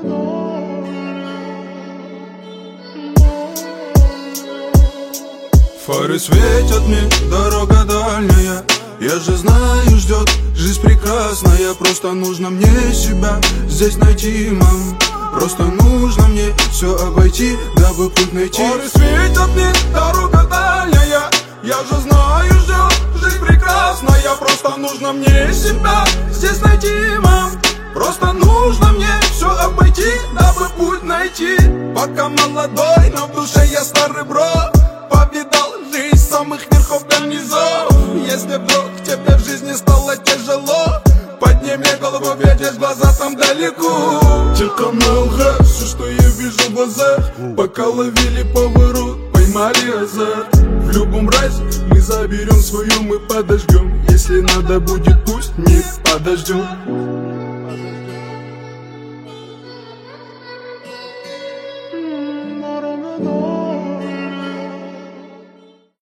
Фары светят мне, дорога дальняя. Я же знаю, ждет жизнь прекрасная. Просто нужно мне себя здесь найти, мам. Просто нужно мне все обойти, дабы путь найти. Фары светят мне, дорога дальняя. Я же знаю, ждет жизнь прекрасная. Просто нужно мне себя здесь найти, мам. Просто нужно мне все обойти, дабы путь найти. Пока молодой, но в душе я старый бро. Повидал жизнь с самых верхов до низов. Если вдруг тебе в жизни стало тяжело, подними голову, видишь глаза там далеко. Телеканал Г, все, что я вижу в глазах. Пока ловили поворот, поймали азарт. В любом разе мы заберем свою, мы подождем. Если надо будет, пусть не подождем. No.